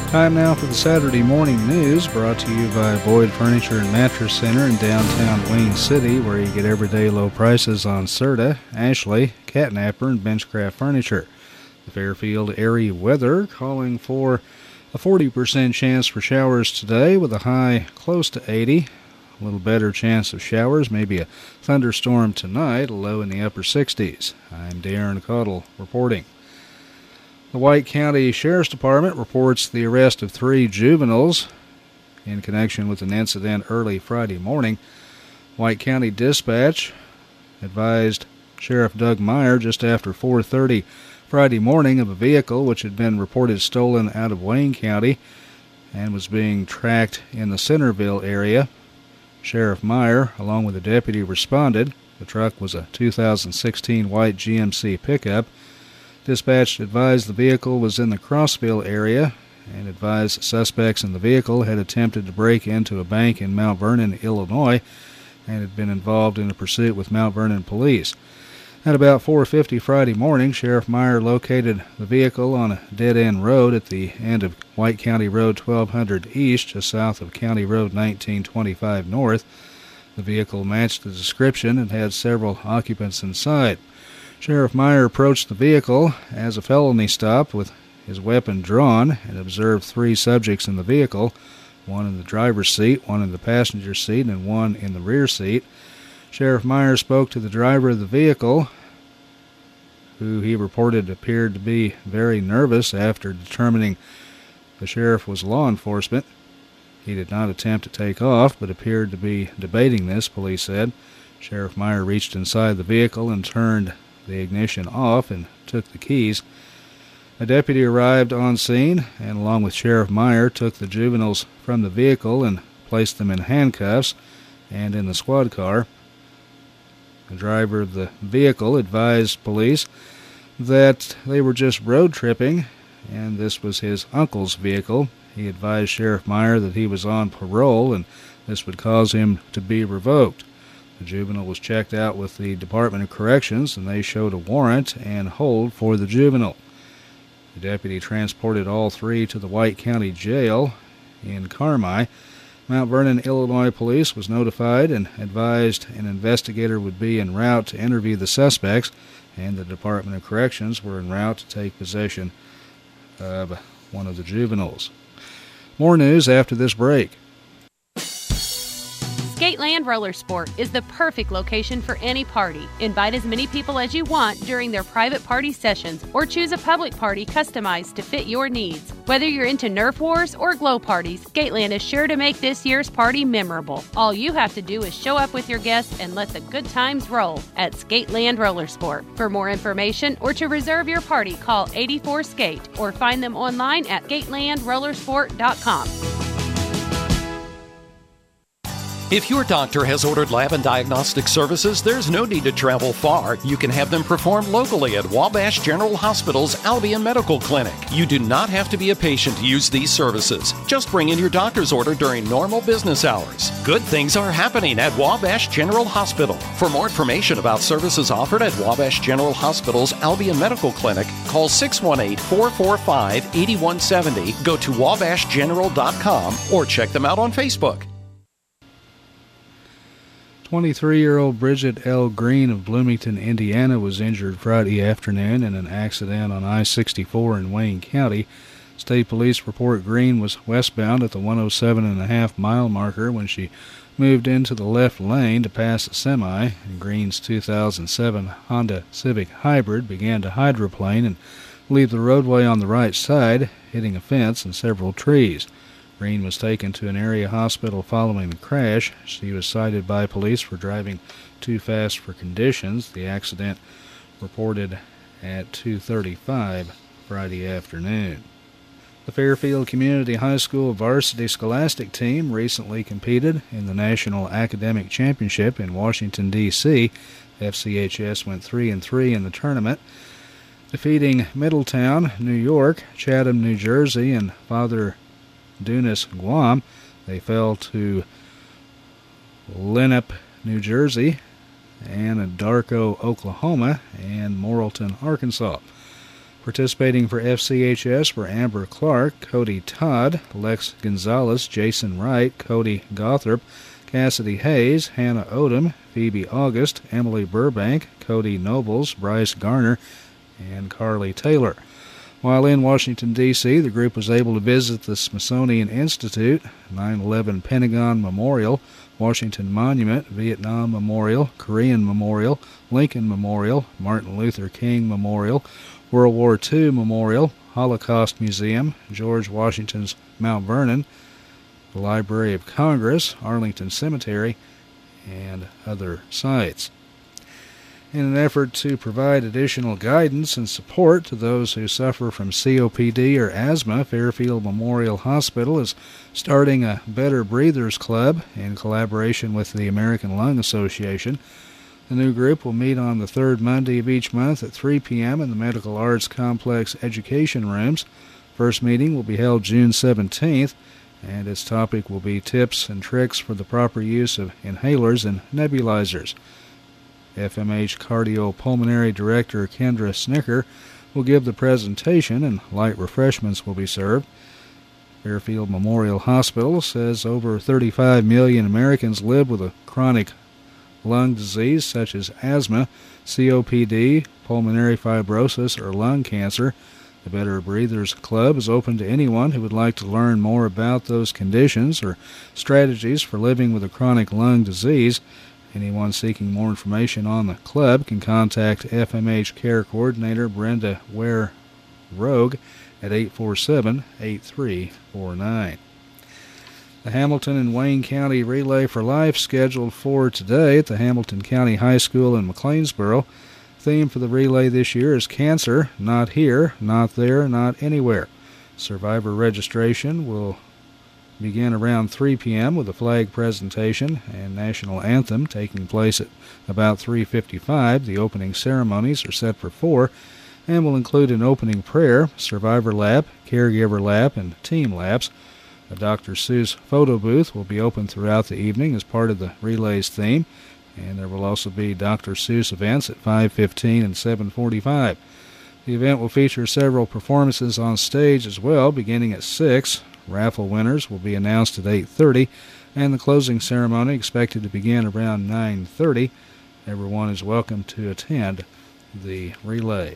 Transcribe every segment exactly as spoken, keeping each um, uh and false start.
Time now for the Saturday morning news, brought to you by Boyd Furniture and Mattress Center in downtown Wayne City, where you get everyday low prices on Serta, Ashley, Catnapper, and Benchcraft furniture. The Fairfield area weather calling for a forty percent chance for showers today with a high close to eighty. A little better chance of showers, maybe a thunderstorm tonight, a low in the upper sixties. I'm Darren Caudill reporting. The White County Sheriff's Department reports the arrest of three juveniles in connection with an incident early Friday morning. White County Dispatch advised Sheriff Doug Meyer just after four thirty Friday morning of a vehicle which had been reported stolen out of Wayne County and was being tracked in the Centerville area. Sheriff Meyer, along with a deputy, responded. The truck was a two thousand sixteen white G M C pickup. Dispatch advised the vehicle was in the Crossville area and advised suspects in the vehicle had attempted to break into a bank in Mount Vernon, Illinois, and had been involved in a pursuit with Mount Vernon police. At about four fifty Friday morning, Sheriff Meyer located the vehicle on a dead-end road at the end of White County Road twelve hundred East, just south of County Road nineteen twenty-five North. The vehicle matched the description and had several occupants inside. Sheriff Meyer approached the vehicle as a felony stop with his weapon drawn and observed three subjects in the vehicle, one in the driver's seat, one in the passenger seat, and one in the rear seat. Sheriff Meyer spoke to the driver of the vehicle, who he reported appeared to be very nervous after determining the sheriff was law enforcement. He did not attempt to take off, but appeared to be debating this, police said. Sheriff Meyer reached inside the vehicle and turned the ignition off and took the keys. A deputy arrived on scene and, along with Sheriff Meyer, took the juveniles from the vehicle and placed them in handcuffs and in the squad car. The driver of the vehicle advised police that they were just road tripping and this was his uncle's vehicle. He advised Sheriff Meyer that he was on parole and this would cause him to be revoked. The juvenile was checked out with the Department of Corrections, and they showed a warrant and hold for the juvenile. The deputy transported all three to the White County Jail in Carmi. Mount Vernon, Illinois police was notified and advised an investigator would be en route to interview the suspects, and the Department of Corrections were en route to take possession of one of the juveniles. More news after this break. Skateland Roller Sport is the perfect location for any party. Invite as many people as you want during their private party sessions or choose a public party customized to fit your needs. Whether you're into Nerf wars or glow parties, Skateland is sure to make this year's party memorable. All you have to do is show up with your guests and let the good times roll at Skateland Roller Sport. For more information or to reserve your party, call eighty-four skate or find them online at skateland roller sport dot com. If your doctor has ordered lab and diagnostic services, there's no need to travel far. You can have them performed locally at Wabash General Hospital's Albion Medical Clinic. You do not have to be a patient to use these services. Just bring in your doctor's order during normal business hours. Good things are happening at Wabash General Hospital. For more information about services offered at Wabash General Hospital's Albion Medical Clinic, call six one eight, four four five, eight one seven zero, go to wabash general dot com, or check them out on Facebook. twenty-three-year-old Bridget L. Green of Bloomington, Indiana, was injured Friday afternoon in an accident on I sixty-four in Wayne County. State police report Green was westbound at the one oh seven and a half mile marker when she moved into the left lane to pass a semi, and Green's two thousand seven Honda Civic Hybrid began to hydroplane and leave the roadway on the right side, hitting a fence and several trees. Green was taken to an area hospital following the crash. She was cited by police for driving too fast for conditions. The accident reported at two thirty-five Friday afternoon. The Fairfield Community High School varsity scholastic team recently competed in the National Academic Championship in Washington, D C F C H S went three and three in the tournament, defeating Middletown, New York, Chatham, New Jersey, and Father Dunas, Guam. They fell to Lenape, New Jersey, and Anadarko, Oklahoma, and Morrilton, Arkansas. Participating for F C H S were Amber Clark, Cody Todd, Lex Gonzalez, Jason Wright, Cody Gothrop, Cassidy Hayes, Hannah Odom, Phoebe August, Emily Burbank, Cody Nobles, Bryce Garner, and Carly Taylor. While in Washington, D C, the group was able to visit the Smithsonian Institute, nine eleven Pentagon Memorial, Washington Monument, Vietnam Memorial, Korean Memorial, Lincoln Memorial, Martin Luther King Memorial, World War Two Memorial, Holocaust Museum, George Washington's Mount Vernon, the Library of Congress, Arlington Cemetery, and other sites. In an effort to provide additional guidance and support to those who suffer from C O P D or asthma, Fairfield Memorial Hospital is starting a Better Breathers Club in collaboration with the American Lung Association. The new group will meet on the third Monday of each month at three p.m. in the Medical Arts Complex Education Rooms. First meeting will be held June seventeenth, and its topic will be tips and tricks for the proper use of inhalers and nebulizers. F M H Cardiopulmonary Director Kendra Snicker will give the presentation, and light refreshments will be served. Fairfield Memorial Hospital says over thirty-five million Americans live with a chronic lung disease such as asthma, C O P D, pulmonary fibrosis, or lung cancer. The Better Breathers Club is open to anyone who would like to learn more about those conditions or strategies for living with a chronic lung disease. Anyone seeking more information on the club can contact F M H Care Coordinator Brenda Ware-Rogue at eight four seven, eight three four nine. The Hamilton and Wayne County Relay for Life scheduled for today at the Hamilton County High School in McLeansboro. Theme for the relay this year is Cancer, Not Here, Not There, Not Anywhere. Survivor registration will begin around three p.m. with a flag presentation and national anthem taking place at about three fifty-five. The opening ceremonies are set for four and will include an opening prayer, survivor lap, caregiver lap, and team laps. A Doctor Seuss photo booth will be open throughout the evening as part of the relay's theme, and there will also be Doctor Seuss events at five fifteen and seven forty-five. The event will feature several performances on stage as well, beginning at six. Raffle winners will be announced at eight thirty, and the closing ceremony expected to begin around nine thirty. Everyone is welcome to attend the relay.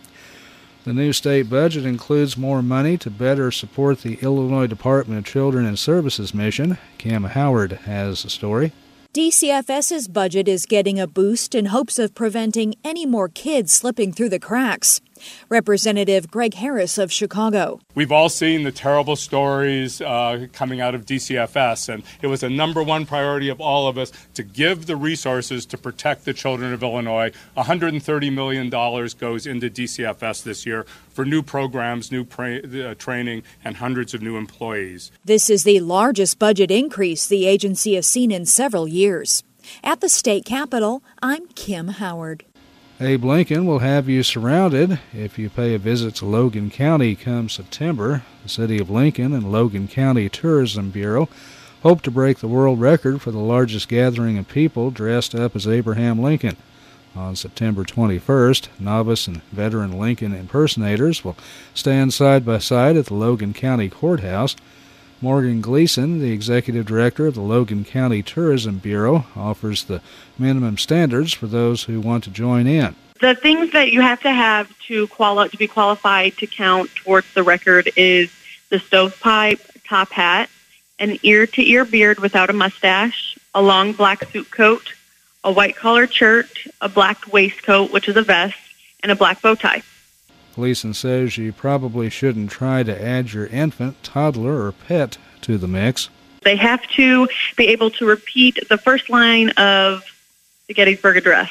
The new state budget includes more money to better support the Illinois Department of Children and Services mission. Kim Howard has the story. D C F S's budget is getting a boost in hopes of preventing any more kids slipping through the cracks. Representative Greg Harris of Chicago. We've all seen the terrible stories uh, coming out of D C F S, and it was a number one priority of all of us to give the resources to protect the children of Illinois. one hundred thirty million dollars goes into D C F S this year for new programs, new pra- uh, training, and hundreds of new employees. This is the largest budget increase the agency has seen in several years. At the state capitol, I'm Kim Howard. Abe Lincoln will have you surrounded if you pay a visit to Logan County come September. The City of Lincoln and Logan County Tourism Bureau hope to break the world record for the largest gathering of people dressed up as Abraham Lincoln. On September twenty-first, novice and veteran Lincoln impersonators will stand side by side at the Logan County Courthouse. Morgan Gleason, the executive director of the Logan County Tourism Bureau, offers the minimum standards for those who want to join in. The things that you have to have to quali- to be qualified to count towards the record is the stovepipe top hat, an ear-to-ear beard without a mustache, a long black suit coat, a white collared shirt, a black waistcoat, which is a vest, and a black bow tie. Gleason says you probably shouldn't try to add your infant, toddler, or pet to the mix. They have to be able to repeat the first line of the Gettysburg Address.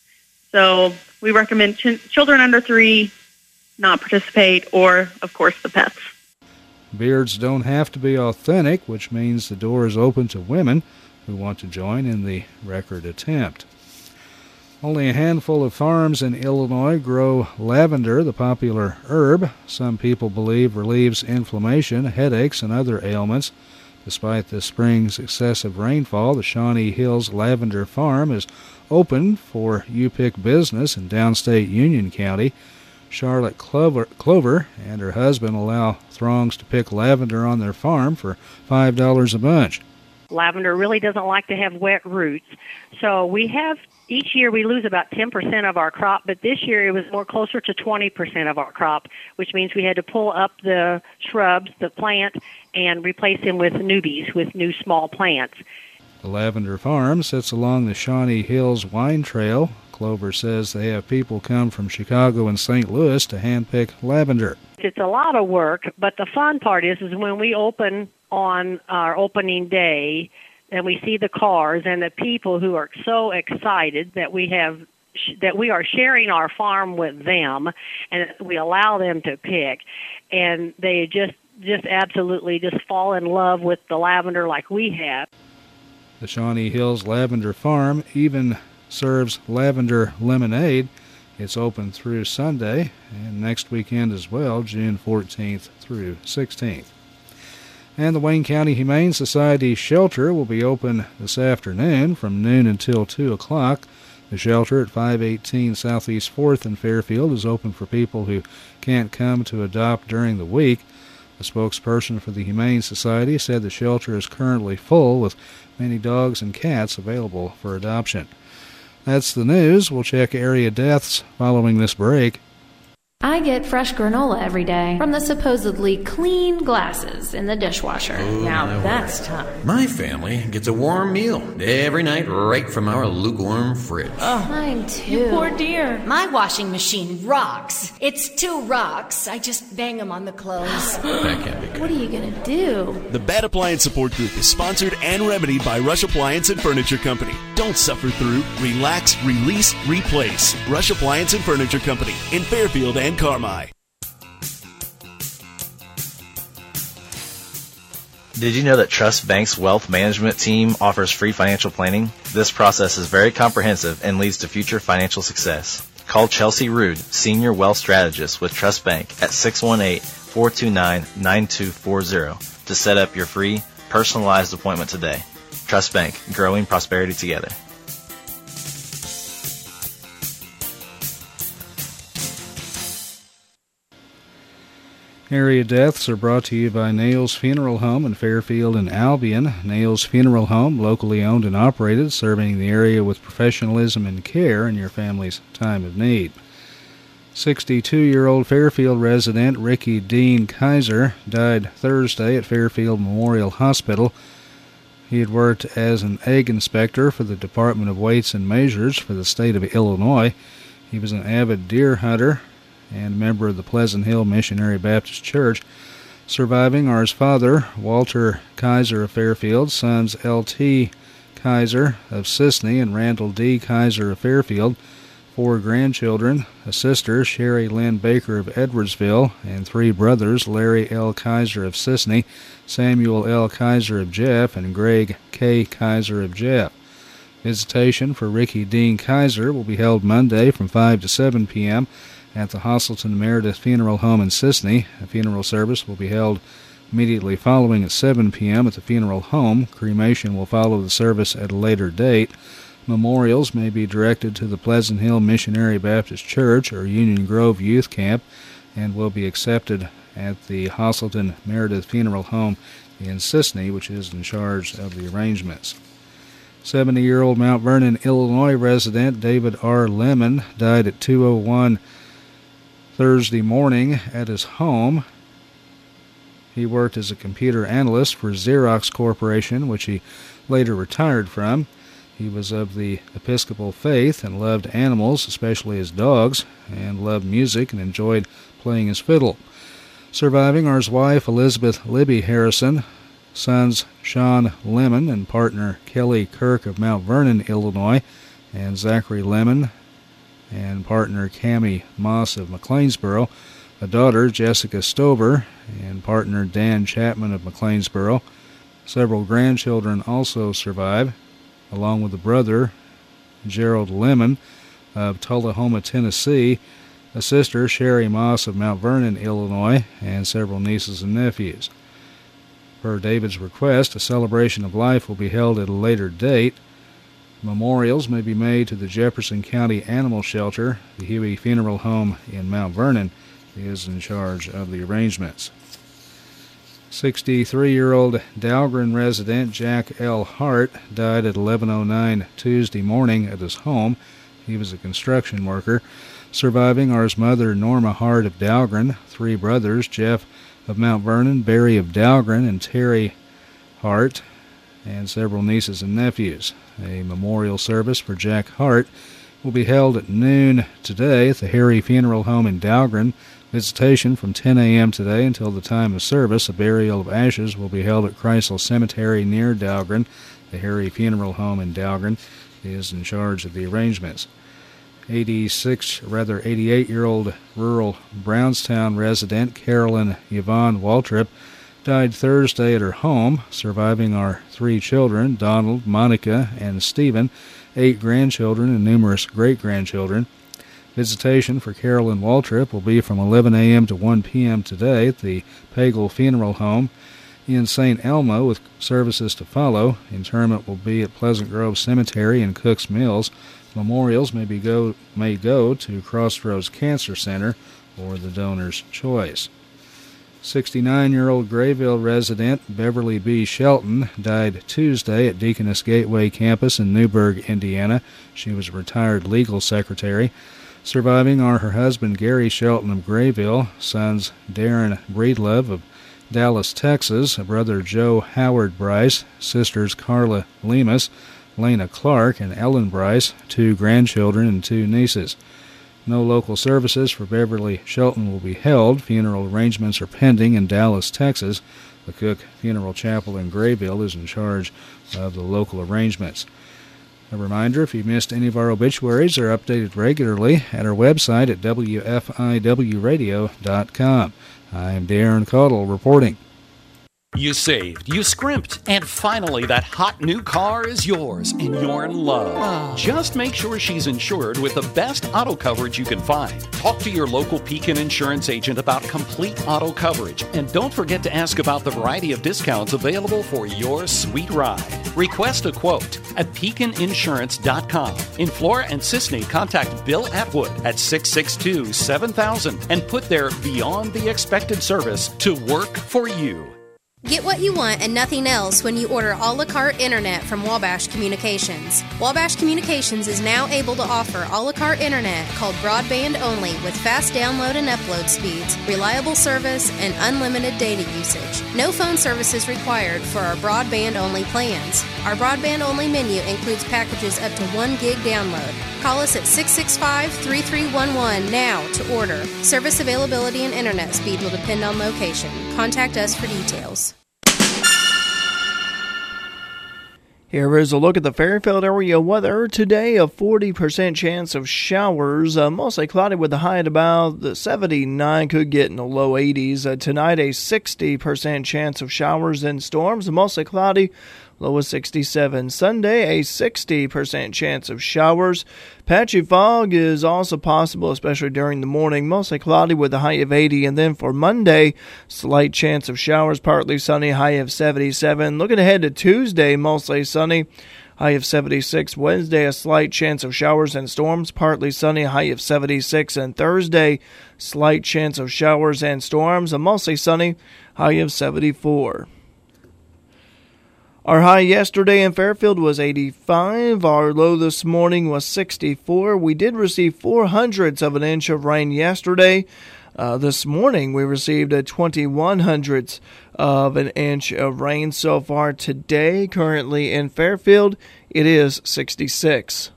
So we recommend ch- children under three not participate, or, of course, the pets. Beards don't have to be authentic, which means the door is open to women who want to join in the record attempt. Only a handful of farms in Illinois grow lavender, the popular herb some people believe relieves inflammation, headaches, and other ailments. Despite this spring's excessive rainfall, the Shawnee Hills Lavender Farm is open for U-Pick business in downstate Union County. Charlotte Clover, Clover and her husband allow throngs to pick lavender on their farm for five dollars a bunch. Lavender really doesn't like to have wet roots. So we have, each year we lose about ten percent of our crop, but this year it was more closer to twenty percent of our crop, which means we had to pull up the shrubs, the plant, and replace them with newbies, with new small plants. The Lavender Farm sits along the Shawnee Hills Wine Trail. Clover says they have people come from Chicago and Saint Louis to handpick lavender. It's a lot of work, but the fun part is, is when we open on our opening day and we see the cars and the people who are so excited that we have that we are sharing our farm with them and we allow them to pick, and they just just absolutely just fall in love with the lavender like we have. The Shawnee Hills Lavender Farm even serves lavender lemonade. It's open through Sunday and next weekend as well, June fourteenth through sixteenth. And the Wayne County Humane Society shelter will be open this afternoon from noon until two o'clock. The shelter at five eighteen Southeast fourth in Fairfield is open for people who can't come to adopt during the week. A spokesperson for the Humane Society said the shelter is currently full with many dogs and cats available for adoption. That's the news. We'll check area deaths following this break. I get fresh granola every day from the supposedly clean glasses in the dishwasher. Oh, now my that's word. time. My family gets a warm meal every night right from our lukewarm fridge. Oh, mine too. You poor dear. My washing machine rocks. It's two rocks. I just bang them on the clothes. That can't be good. What are you going to do? The Bad Appliance Support Group is sponsored and remedied by Rush Appliance and Furniture Company. Don't suffer through. Relax, release, replace. Rush Appliance and Furniture Company in Fairfield and Carmi. Did you know that Trust Bank's wealth management team offers free financial planning? This process is very comprehensive and leads to future financial success. Call Chelsea Rude, Senior Wealth Strategist with Trust Bank at six one eight, four two nine, nine two four zero to set up your free, personalized appointment today. Trust Bank, growing prosperity together. Area deaths are brought to you by Nails Funeral Home in Fairfield and Albion. Nails Funeral Home, locally owned and operated, serving the area with professionalism and care in your family's time of need. sixty-two-year-old Fairfield resident Ricky Dean Kaiser died Thursday at Fairfield Memorial Hospital. He had worked as an egg inspector for the Department of Weights and Measures for the state of Illinois. He was an avid deer hunter and member of the Pleasant Hill Missionary Baptist Church. Surviving are his father, Walter Kaiser of Fairfield, sons L T Kaiser of Sisney and Randall D. Kaiser of Fairfield, four grandchildren, a sister, Sherry Lynn Baker of Edwardsville, and three brothers, Larry L. Kaiser of Sisney, Samuel L. Kaiser of Jeff, and Greg K. Kaiser of Jeff. Visitation for Ricky Dean Kaiser will be held Monday from five to seven p.m. at the Hosselton Meredith Funeral Home in Sisney. A funeral service will be held immediately following at seven p.m. at the funeral home. Cremation will follow the service at a later date. Memorials may be directed to the Pleasant Hill Missionary Baptist Church or Union Grove Youth Camp and will be accepted at the Hosselton Meredith Funeral Home in Sisney, which is in charge of the arrangements. seventy-year-old Mount Vernon, Illinois resident David R. Lemon died at two oh one Thursday morning at his home. He worked as a computer analyst for Xerox Corporation, which he later retired from. He was of the Episcopal faith and loved animals, especially his dogs, and loved music and enjoyed playing his fiddle. Surviving are his wife, Elizabeth Libby Harrison, sons Sean Lemon and partner Kelly Kirk of Mount Vernon, Illinois, and Zachary Lemon and partner Cammie Moss of McLeansboro, a daughter, Jessica Stover, and partner Dan Chapman of McLeansboro. Several grandchildren also survive, along with a brother, Gerald Lemon of Tullahoma, Tennessee, a sister, Sherry Moss of Mount Vernon, Illinois, and several nieces and nephews. Per David's request, a celebration of life will be held at a later date. Memorials may be made to the Jefferson County Animal Shelter. The Huey Funeral Home in Mount Vernon is in charge of the arrangements. sixty-three-year-old Dahlgren resident Jack L. Hart died at eleven oh nine Tuesday morning at his home. He was a construction worker. Surviving are his mother, Norma Hart of Dahlgren, three brothers, Jeff of Mount Vernon, Barry of Dahlgren, and Terry Hart, and several nieces and nephews. A memorial service for Jack Hart will be held at noon today at the Harry Funeral Home in Dahlgren. Visitation from ten a.m. today until the time of service. A burial of ashes will be held at Kreisel Cemetery near Dahlgren. The Harry Funeral Home in Dahlgren is in charge of the arrangements. eighty-six, rather eighty-eight-year-old rural Brownstown resident Carolyn Yvonne Waltrip died Thursday at her home. Surviving are three children, Donald, Monica, and Stephen, eight grandchildren, and numerous great-grandchildren. Visitation for Carolyn Waltrip will be from eleven a.m. to one p.m. today at the Pagel Funeral Home in Saint Elmo, with services to follow. Interment will be at Pleasant Grove Cemetery in Cooks Mills. Memorials may be go may go to Crossroads Cancer Center or the donor's choice. sixty-nine-year-old Grayville resident Beverly B. Shelton died Tuesday at Deaconess Gateway campus in Newburgh, Indiana. She was a retired legal secretary. Surviving are her husband Gary Shelton of Grayville, sons Darren Breedlove of Dallas, Texas, brother Joe Howard Bryce, sisters Carla Lemus, Lena Clark, and Ellen Bryce, two grandchildren and two nieces. No local services for Beverly Shelton will be held. Funeral arrangements are pending in Dallas, Texas. The Cook Funeral Chapel in Grayville is in charge of the local arrangements. A reminder, if you missed any of our obituaries, they're updated regularly at our website at W F I W radio dot com. I'm Darren Caudill reporting. You saved, you scrimped, and finally that hot new car is yours and you're in love. Oh. Just make sure she's insured with the best auto coverage you can find. Talk to your local Pekin insurance agent about complete auto coverage, and don't forget to ask about the variety of discounts available for your sweet ride. Request a quote at pekin insurance dot com. In Flora and Sisney, contact Bill Atwood at six six two, seven thousand and put their Beyond the Expected service to work for you. Get what you want and nothing else when you order a la carte internet from Wabash Communications. Wabash Communications is now able to offer a la carte internet called broadband only with fast download and upload speeds, reliable service, and unlimited data usage. No phone services required for our broadband only plans. Our broadband only menu includes packages up to one gig download. Call us at six six five, three three one one now to order. Service availability and internet speed will depend on location. Contact us for details. Here is a look at the Fairfield area weather. Today, a forty percent chance of showers, uh, mostly cloudy with a high at about seventy-nine, could get in the low eighties. Uh, tonight, a sixty percent chance of showers and storms, mostly cloudy, low of sixty-seven. Sunday, a sixty percent chance of showers. Patchy fog is also possible, especially during the morning. Mostly cloudy with a high of eighty. And then for Monday, slight chance of showers, partly sunny, high of seventy-seven. Looking ahead to Tuesday, mostly sunny, high of seventy-six. Wednesday, a slight chance of showers and storms, partly sunny, high of seventy-six. And Thursday, slight chance of showers and storms, a mostly sunny, high of seventy-four. Our high yesterday in Fairfield was eighty-five. Our low this morning was sixty-four. We did receive four hundredths of an inch of rain yesterday. Uh, this morning we received a twenty-one hundredths of an inch of rain so far today. Currently in Fairfield, it is sixty-six.